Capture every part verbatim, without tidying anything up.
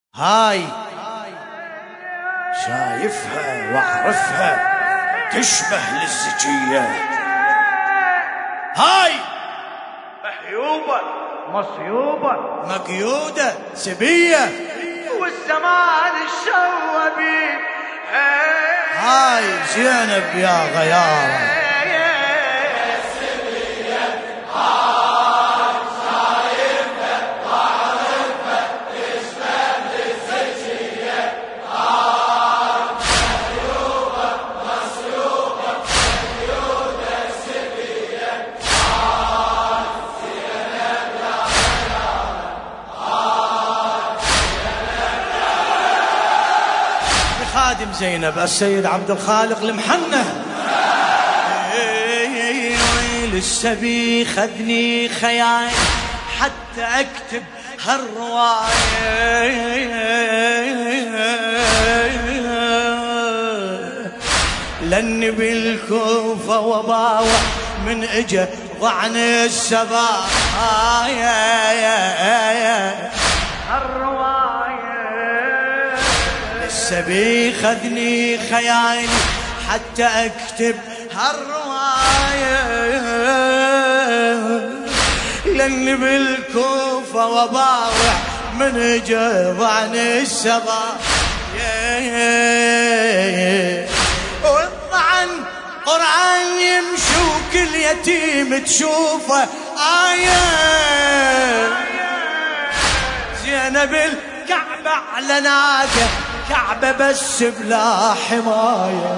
هاي شايفها واعرفها تشبه للزكية. هاي محيوبة مصيوبة مقيودة سبية والزمان الشوبي. هاي زينب يا غيارة خادم زينب السيد عبد الخالق المحنة. ويل السبي خذني خيال حتى اكتب هالرواية، لاني بالكوفة وباوع من اجا ضعن السبايا. السبي خذني خيالي حتى اكتب هالرواية، لاني بالكوفة وباوع من جذع عن السبايا. والطعن قرآن يمشي وكل يتيم تشوفه آية. زينب الكعبة على ناقة كعبة بس بلا حماية.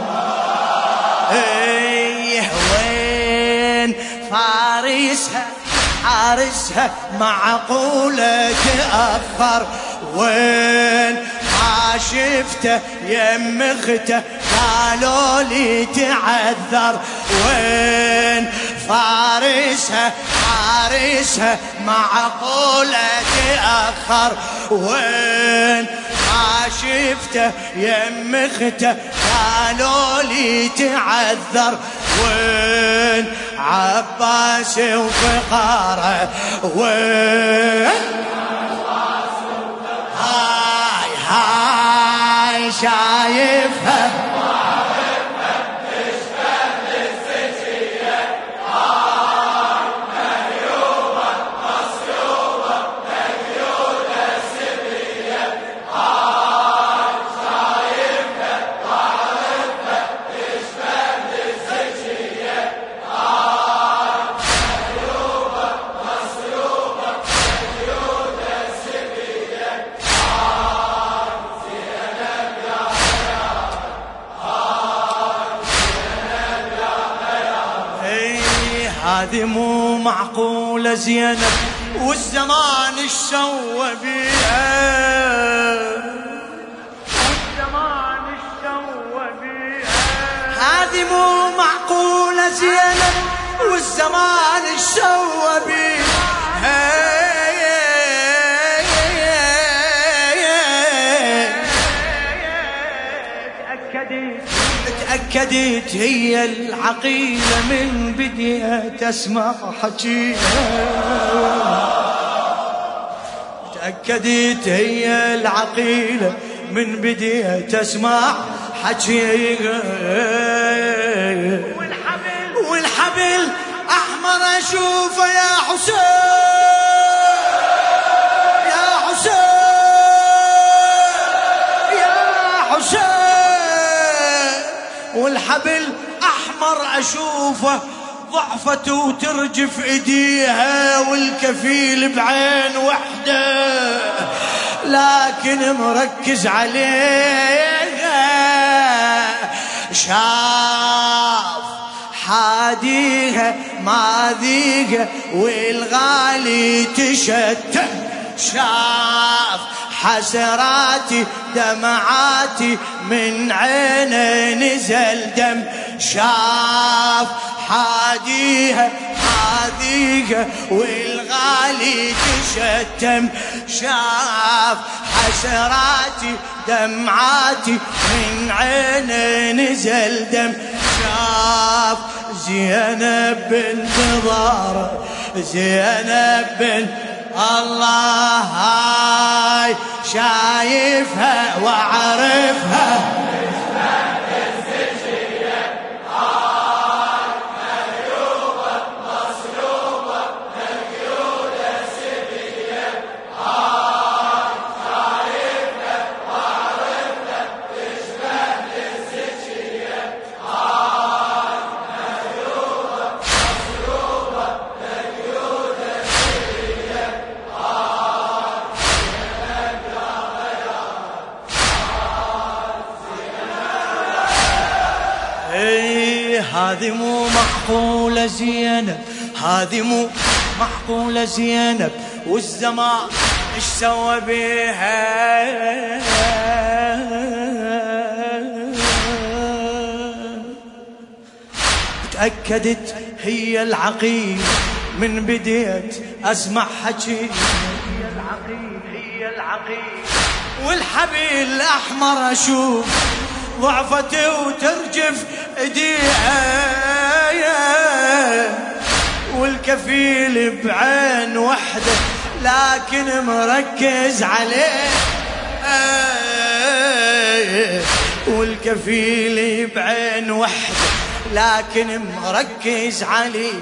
ايه وين فارسها حارسها معقولة تأخر، وين ما شفته يم اخته قالوا لي تعذر، وين فارسها حارسها معقولة تأخر، وين ما شفته يم اخته قالوا لي تعذر، وين عباس وفقاره، وين هاي هاي شايفها هذه مو معقولة زينب والزمان الشوى بيها، والزمان الشوى بيها. هذه مو معقولة زينب والزمان الشوى بيها. تأكدت هي العقيلة من بديت أسمع حكيها، تأكدت هي العقيلة من بديت أسمع حكيها. والحبل والحبل أحمر أشوفه يا حسين يا حسين يا حسين، والحبل أحمر أشوفه ضعفت وترجف إيديها، والكفيل بعين وحده لكن مركز عليها. شاف حاديها ما ذيها والغالي تشتت، شاف حسراتي دمعاتي من عيني نزل دم، شاف حاديها حاديها والغالي تشتم، شاف حسراتي دمعاتي من عيني نزل دم، شاف زينب بنت ضارة زينب بنت الله هاي شايفها واعرفها هذه مو معقولة زينب، هذه مو معقولة زينب، والزمان ايش سوى بيها؟ تأكدت هي العقيل من بديت اسمع حكي، هي العقيل هي العقيل، والحبيل الاحمر اشوف ضعفت وترجف ايديها، والكفيل بعين وحده لكن مركز عليه، والكفيل بعين وحده لكن مركز عليه،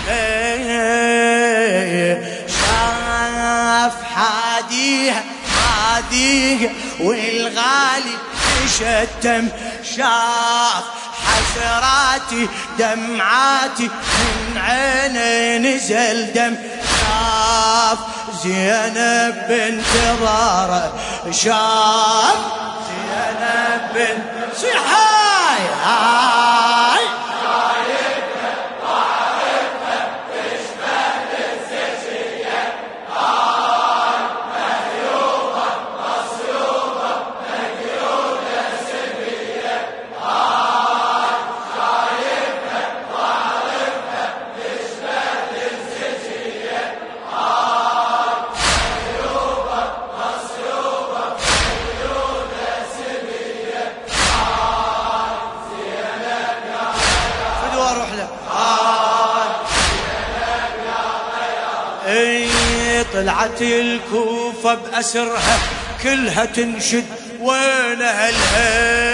شاف حاديها حاديها والغالي شتم، شاف حسراتي دمعاتي من عيني نزل دم، شاف زينب بنت ضارة، شاف زينب بنت صحاي هاي شايفها وعرفها تشبه للزكية، هاي مهيوبة مصيوبة مقيودة سبية، هاي شايفها وعرفها تشبه للزكية، هاي مهيوبة مصيوبة مقيودة سبية، هاي زينب يا غيار فدوى اروح له، هاي زينب يا غيار. اي طلعت الكوفة بأسرها كلها تنشد وين اهلها،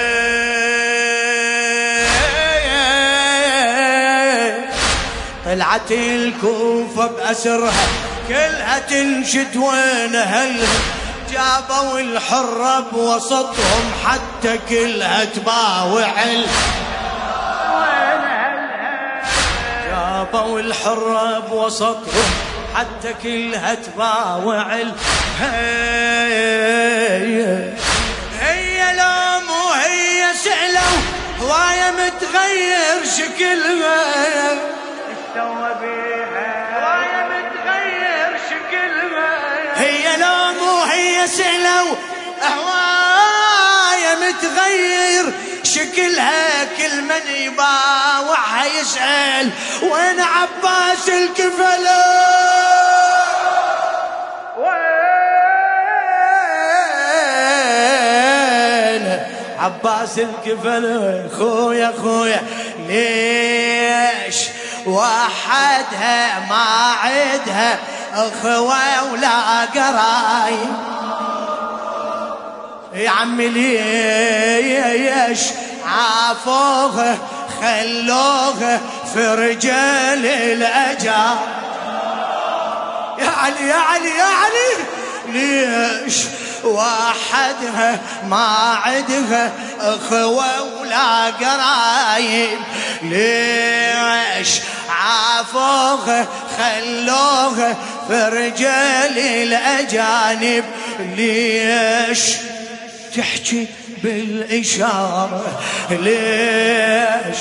طلعت الكوفة بأسرها كلها تنشد وين اهلها، جابوا الحرة بوسطهم حتى كلها تباوع، جابوا الحرة بوسطهم حتى كلها تباوع، هي هي لوم وهي سألوا هواية متغير شكلها، سوى بيها هواية متغير شكلها، هي لوم وهي سألوا هواية متغير شكلها، كل من يباوعها يسأل وين عباس الكفلة، وين عباس الكفلة، خويا خويا ليش وحدها ما عدها اخوة ولا قرايب، يا عمي ليش عافوها خلوها في رجال الأجار، يا علي يا علي يا علي ليش وحدها ما عدها اخوة ولا قرايب، ليش عافوها خلوها في رجال الأجانب، ليش تحكي بالإشارة، ليش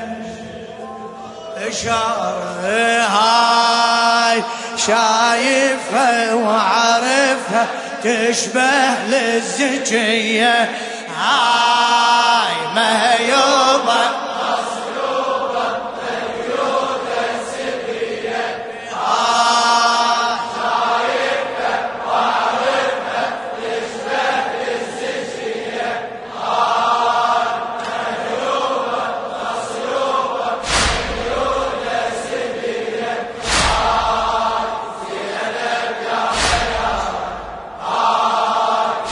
إشارة، هاي شايفها وعرفها تشبه للزكية، هاي مهيوبة مصلوبة مقيودة سبية، هاي شايفها وعرفها تشبه للزكية، هاي مهيوبة مصلوبة مقيودة سبية، هاي زينب يا غيار، هاي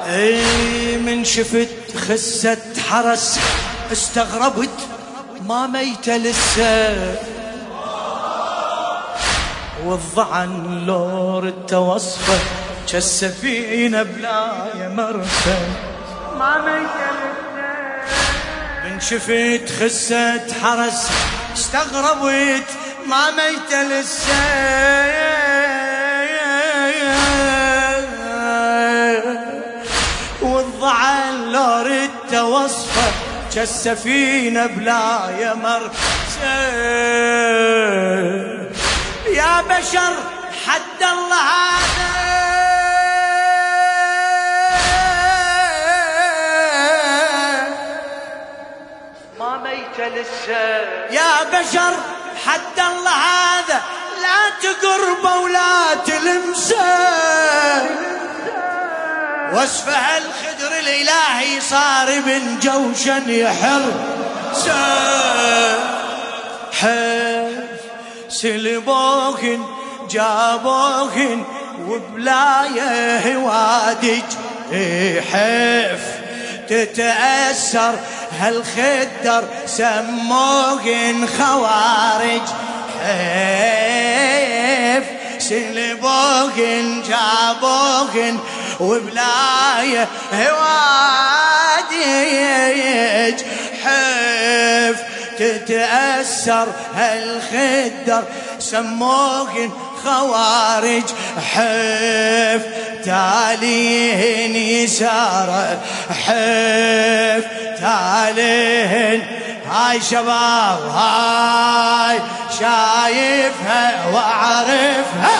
اي من شفت خسة حرس استغربت ما ميتة لسه، والضعن لور التوصفة كالسفينة بلا مرسى ما ميتة لسه. من شفت خسة حرس استغربت ما ميتة لسه، والضعن لور التوصفة كالسفينة بلا مرسى. يا بشر حد الله هذا ما ميتة لسه. يا بشر حد الله هذا لا تقربه ولا تلمسه، وصفه الخدر الإلهي صار ابن جوشن يحر حف سلبوهن جابوهن وبلايه هوادج حف تتأثر هالخدر سموهن خوارج حف سلبوهن جابوهن وبلايه هوادج حف تتأثر هالخدر سموهن خوارج حف تاليهن يسار حف تاليهن. هاي شباب هاي شايفها واعرفها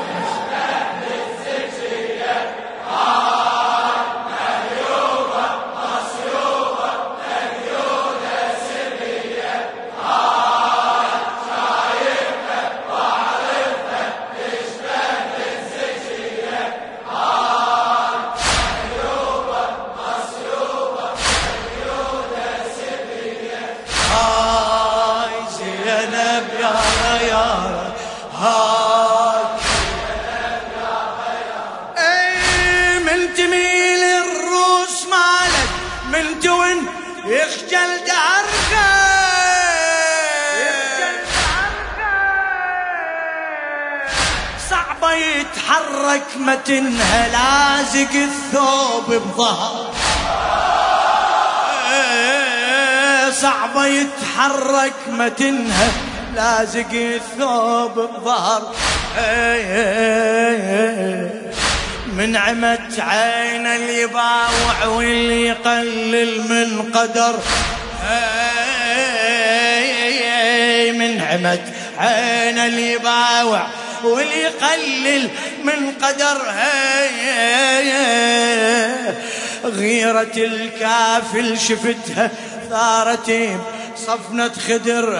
يخجل دارك صعبة يتحرك متنها لازق الثوب بظهر صعبة يتحرك متنها لازق الثوب بظهر من عمت عين اللي يباوع واللي يقلل من قدر من عمت عين اللي يباوع واللي يقلل من قدر غيرة الكافل شفتها ثارت صفنة خدر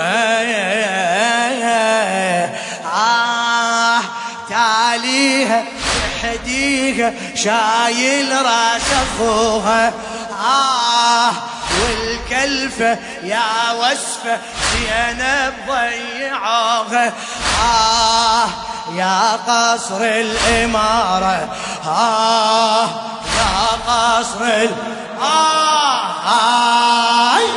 آه تاليها حديها شايل راس اخوها آه والكلفة يا وصفة زينب ضيعوها آه يا قصر الإمارة آه يا قصر ال آه, آه, آه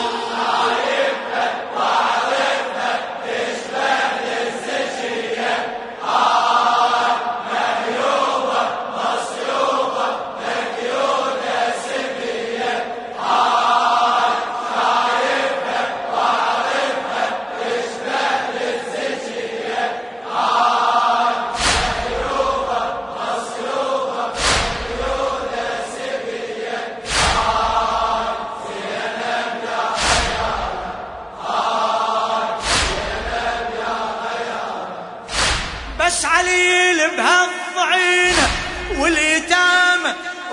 بس عليل بهالضعينة واليتامى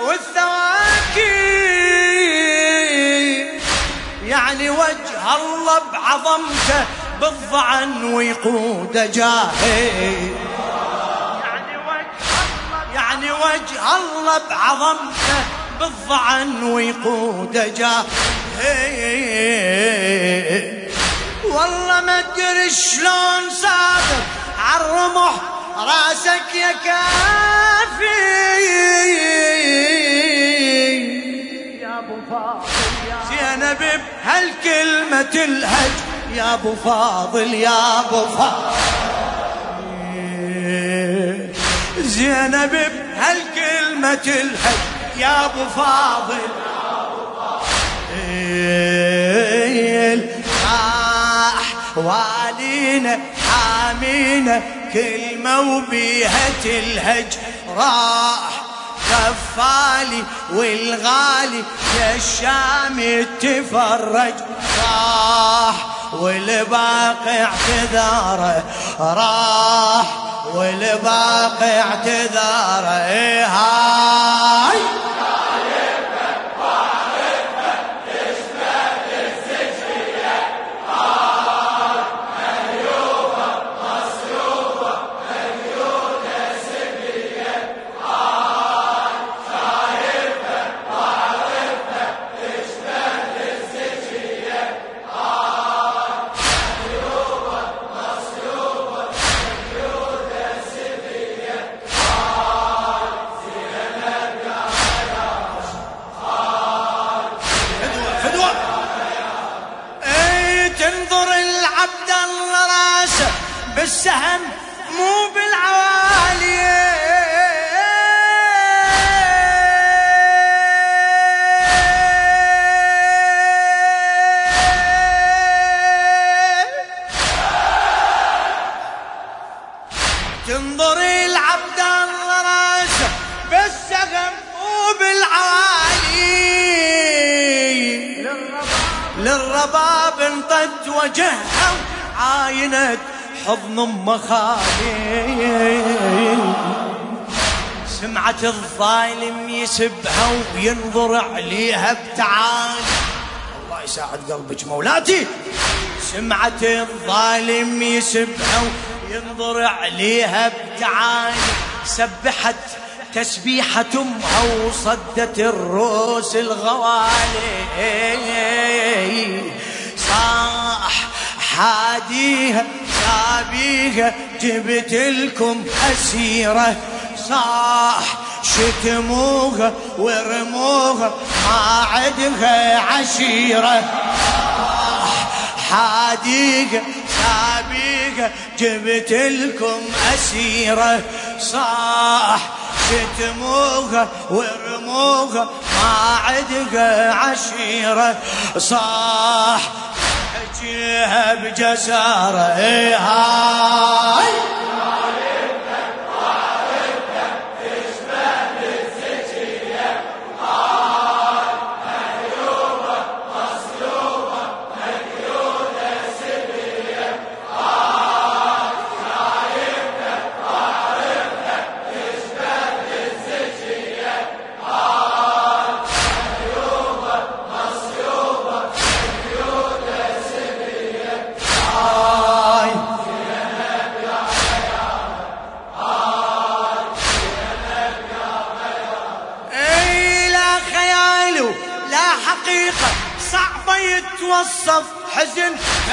والثواكين يعني وجه الله بعظمته بالضعن ويقود جاهي يعني وجه الله يعني وجه الله بعظمته بالضعن ويقود جاهي والله ما ادري شلون صادر عالرمح راسك يا كافي كلمة الهج يا ابو فاضل يا ابو فاضل. زينب بهالكلمة الهج يا ابو فاضل راح والينا حامينا كلمة وبيها تلهج. راح غفالي والغالي يا الشام تفرج. راح والباقي اعتذاره راح والباقي اعتذاره. إيه هاي بالسهم مو بالعوالي. تنظر العبد الراسه بالسهم مو بالعوالي. للرباب انطت وجهها عاينت حضن ام خالي. سمعت الظالم يسبها وينظر عليها بتعالي. الله يساعد قلبك مولاتي. سمعت الظالم يسبها وينظر عليها بتعالي. سبحت تسبيحة امها وصدت الروس الغوالي. صاح حاديها سابيها جبت لكم أسيرة. صاح شتموها ورموها ما عدها عشيرة. صاح حاديها سابيها جبت لكم أسيرة. صاح شتموها ورموها ما عدها عشيرة. صاح حجيها بجسارة. إيه هاي صعبة يتوصف حزن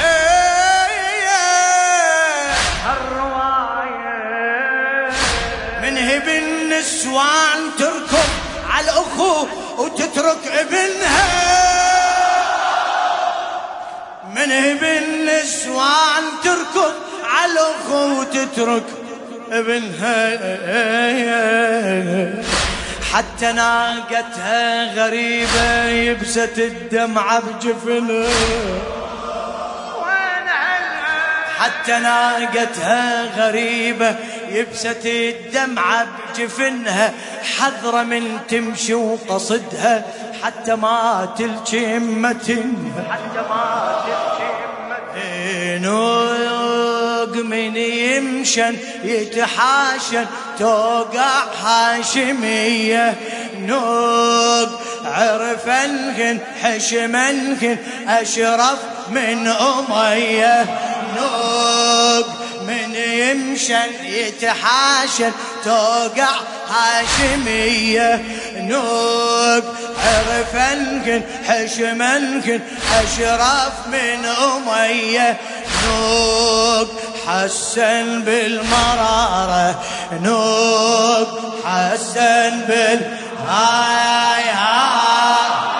هالرواية. من هب النسوان تركض على الأخو وتترك ابنها. من هب النسوان تركض على الأخو وتترك ابنها. حتى ناقتها غريبة يبست الدمعة بجفنها. حتى ناقتها غريبة يبست الدمعة بجفنها. حذرة من تمشي وقصدها حتى ما تلجي همتها. حتى ما تلجي همتها. نوق من يمشن يتحاشن توقع هاشمية. نوق عرفنهن حشمنهن أشرف من أمية. نوق من يمشن يتحاشن توقع هاشمية. نوق عرفنهن حشمنهن أشرف من أمية. نوق حسن بالمرارة. نوق حسن بال هاي هاي